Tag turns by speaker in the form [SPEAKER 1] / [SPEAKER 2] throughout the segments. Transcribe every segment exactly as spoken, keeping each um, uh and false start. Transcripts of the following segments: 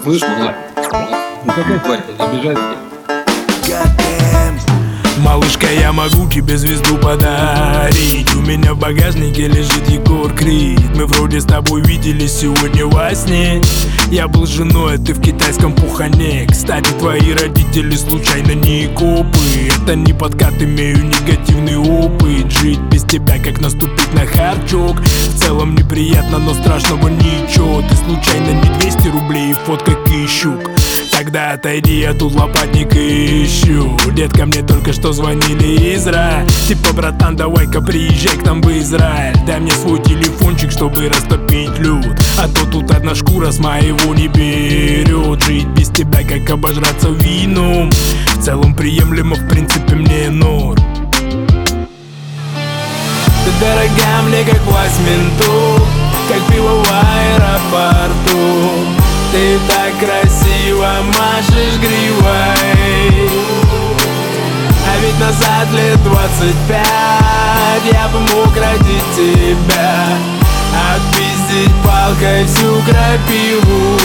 [SPEAKER 1] слышь, малая? Ну какая тварь-то, забежать тебе?
[SPEAKER 2] Малышка, я могу тебе звезду подарить. У меня в багажнике лежит Егор Крид. Мы вроде с тобой виделись сегодня во сне. Я был женой, а ты в китайском пухане. Кстати, твои родители случайно не копы. Это не подкат, имею негативный опыт. Жить без тебя, как наступить на харчок. В целом неприятно, но страшного ничего. Ты случайно не двести рублей и фотка кищук? Тогда отойди, я тут лопатник ищу. Детка, мне только что звонили из рая. Типа, братан, давай-ка приезжай к нам в Израиль. Дай мне свой телефончик, чтобы растопить лед. А то тут одна шкура с моего не берет. Жить без тебя, как обожраться вином. В целом приемлемо, в принципе, мне норм. Ты дорога мне, как власть ментов, как пиво в аэропорту. Ты так красиво машешь гривой. А ведь назад лет двадцать пять я бы мог родить тебя, отпиздить палкой всю крапиву.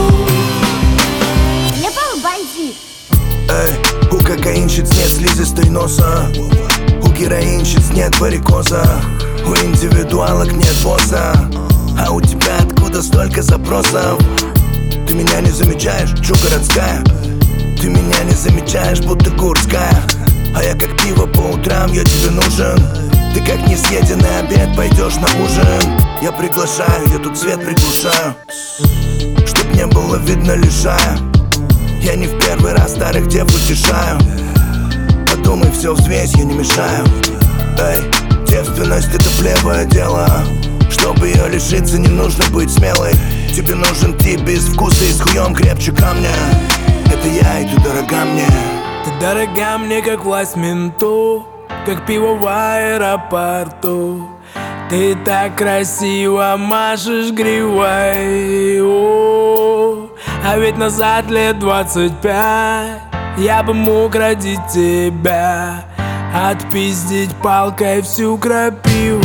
[SPEAKER 3] Я пал бандит.
[SPEAKER 4] Эй, у кокаинщиц нет слизистой носа, у героинщиц нет варикоза, у индивидуалок нет босса. А у тебя откуда столько запросов? Ты меня не замечаешь, чё городская? Ты меня не замечаешь, будто курская. А я как пиво по утрам, я тебе нужен. Ты как несъеденный обед, пойдешь на ужин. Я приглашаю, я тут свет приглушаю, чтоб не было видно лишая. Я не в первый раз старых дев утешаю. Подумай, все взвесь, я не мешаю. Эй, девственность это плевое дело. Чтобы ее лишиться, не нужно быть смелой. Тебе нужен тип без вкуса и с хуем крепче камня. Это я, и ты дорога мне.
[SPEAKER 2] Ты дорога мне, как власть ментов, как пиво в аэропорту. Ты так красиво машешь гривой. О, а ведь назад лет двадцать пять я бы мог родить тебя, отпиздить палкой всю крапиву.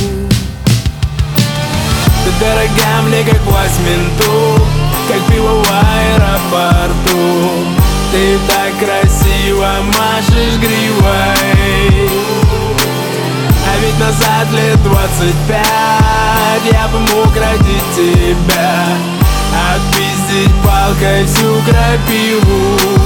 [SPEAKER 2] Ты дорога мне, как власть ментов, как пиво в аэропорту. Ты так красиво машешь гривой. А ведь назад лет двадцать пять я бы мог родить тебя, отпиздить палкой всю крапиву.